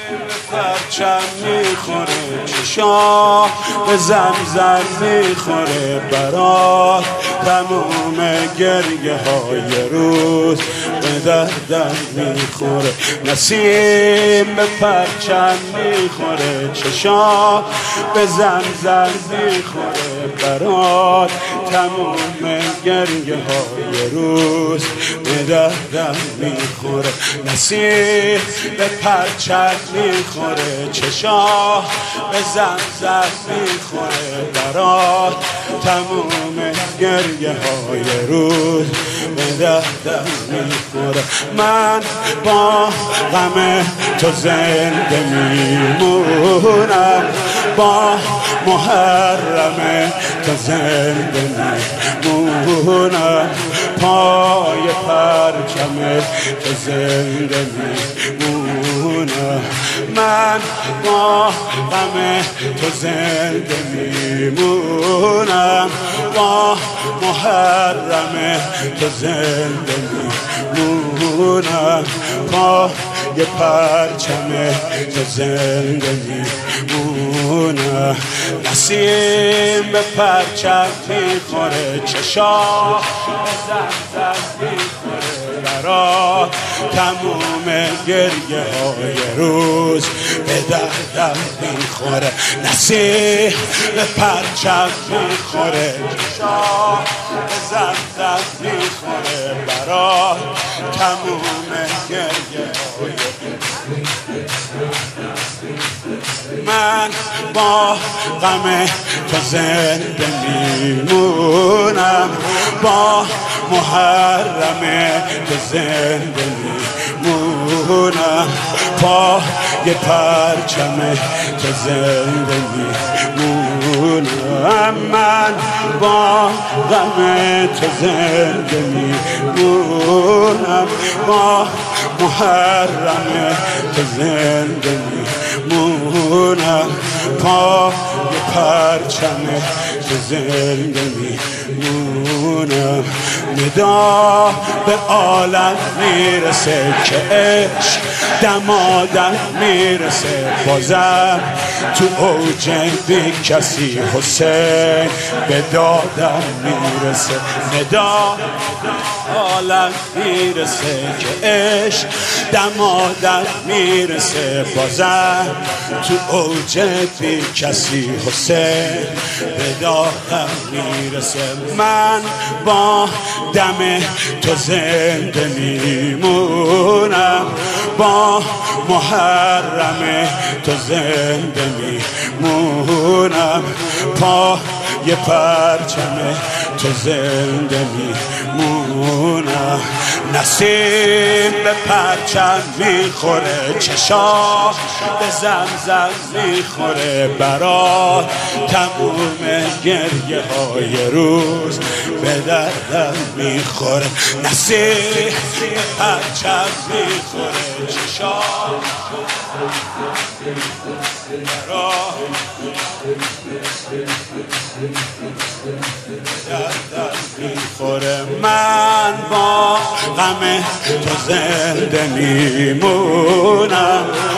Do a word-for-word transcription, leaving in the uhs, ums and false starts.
پرچم میخوره، چشا به زمزم میخوره برات تموم گریه های روز به دردم میخوره. نسیم به پرچم میخوره، چشا به زمزم میخوره برات تموم گریه های روز به دردم میخوره. نسیم به پرچم میخوره، چشا به زمزم میخوره برات تموم گریه های روز به دردم میخوره. من با غم تو زنده میمونم، با محرم تو زنده میمونم، پای پرچم تو زنده میمونم. من با غم تو زنده میمونم، با محرم تو زنده میمونم، پای پرچم تو زنده میمونم. نسیم به پرچم میخوره، چشا به زمزم میخوره برات تموم گریه های روز به دردم میخوره. نسیم به پرچم میخوره، چشا به زمزم میخوره برات تموم گریه های من با غم تو زنده میمونم، با محرم تو زنده میمونم، پای پرچم تو زنده میمونم. من با غم تو زنده میمونم، با محرم تو زنده میمونم، پای پرچم تو زنده میمونم. ندا به عالم میرسه که عشق دمادم میرسه، بازم تو اوج بی کسی حسین به دادم میرسه. ندا عالم میرسه که عشق دمادم میرسه، بازم تو اوج بی کسی حسین به دادم میرسه. من با دم تو زنده میمونم، با محرم تو زنده میمونم، پای پرچم تو زنده میمونم. نسیم به پرچم میخوره، چشا به زمزم میخوره برات تموم گریه های روز به دردم میخوره. نسیم به پرچم میخوره، چشا برات دردم میخوره. من با غم تو زنده میمونم،